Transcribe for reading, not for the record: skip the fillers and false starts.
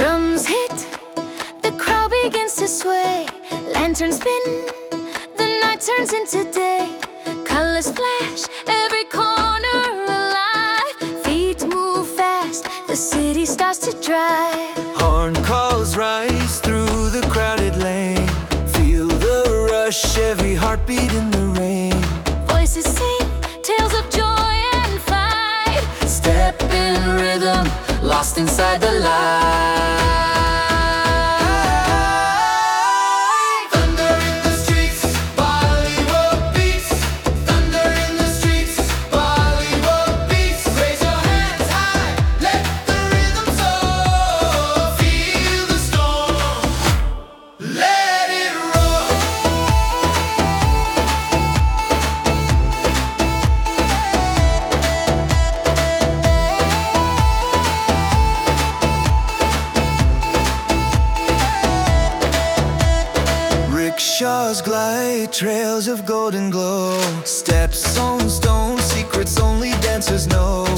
Drums hit, the crowd begins to sway. Lanterns spin, the night turns into day. Colors flash, every corner alive. Feet move fast, the city starts to drive. Horn calls rise through the crowded lane. Feel the rush, every heartbeat in the rain. Voices sing, tales of joy and fight. Step in rhythm, lost inside the light. Thunder in the streets, Bollywood beats. Thunder in the streets, Bollywood beats. Raise your hands high, let the rhythm soar. Feel the storm, let it roar. Rickshaws glide, trails of golden glow. Steps on stone, secrets only dancers know.